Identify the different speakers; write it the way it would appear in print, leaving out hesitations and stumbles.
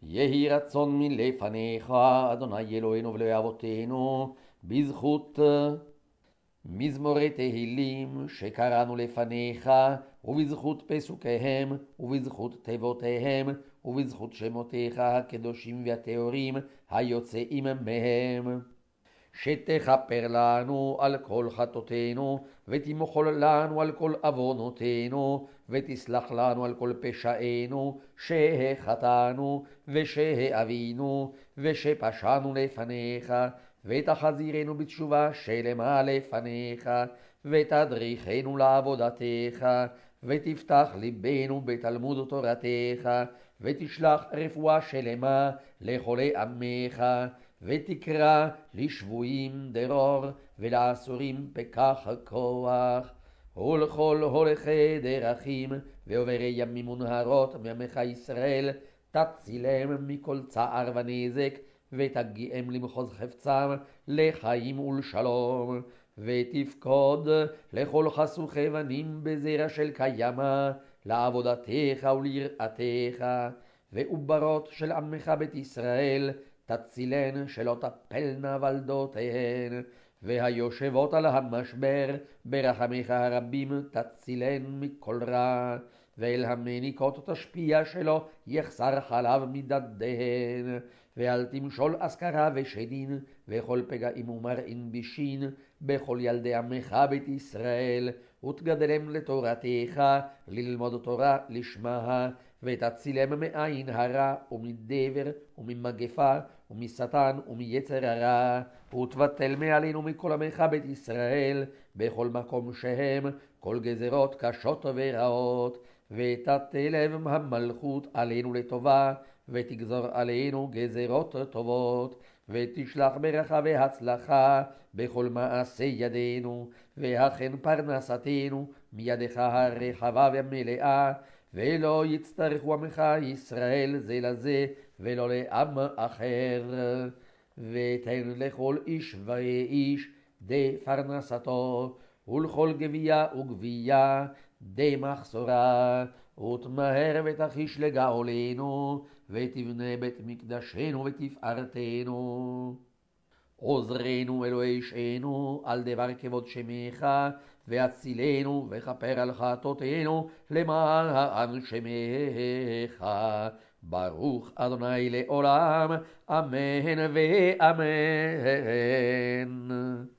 Speaker 1: יהי רצון מלפניך, אדוני אלוהינו ואלוהי אבותינו, בזכות מזמורי תהילים שקראנו לפניך, ובזכות פסוקיהם, ובזכות תיבותיהם, ובזכות שמותיך הקדושים והטהורים היוצאים מהם. שתכפר לנו על כל חטאותינו, ותמחול לנו על כל עוונותינו, ותסלח לנו על כל פשענו, שהחטאנו ושהאבינו ושפשענו לפניך, ותחזירנו בתשובה שלמה לפניך, ותדריכנו לעבודתך, ותפתח ליבנו בתלמוד תורתך, ותשלח רפואה שלמה לחולי עמך, ותקרא לשבויים דרור ולאסורים פקח כוח, ולכל הולכי דרכים ועוברי ימים ונהרות מעמך ישראל תצילם מכל צער ונזק, ותגיעם למחוז חפצם לחיים ולשלום, ותפקוד לכל חשוכי בנים בזרע של קיימא לעבודתך וליראתך, ועוברות של עמך בית ישראל תצילן שלא תפלנה ולדותיהן, והיושבות על המשבר ברחמיך הרבים תצילן מכל רע, ואל המניקות תשפיע שלא יחסר חלב מדדיהן, ואל תמשול אזכרה ושדין וכל פגעים ומרעין בישין בכל ילדי עמך בית ישראל, ותגדלם לתורתך ללמוד תורה לשמה, ותצילם מעין הרע ומדבר וממגפה ומשטן ומיצר הרע, ותבטל מעלינו מכל עמך בית ישראל בכל מקום שהם כל גזרות קשות ורעות, ותטלם המלכות עלינו לטובה, ותגזור עלינו גזרות טובות, ותשלח ברכה והצלחה בכל מעשה ידינו, והכן פרנסתנו מידך הרחבה והמלאה, ולא יצטרכו עמך ישראל זה לזה ולא לעם אחר, ותן לכל איש ואיש די פרנסתו, ולכל גבייה וגבייה די מחסורה, ותמהר ותחיש לגאולנו, ותבנה בית מקדשנו ותפארתנו. עוזרנו אלוהי שנו על דבר כבוד שמך, והצילנו וכפר על חטאותינו למען שמך. ברוך אדוני לעולם, אמן ואמן.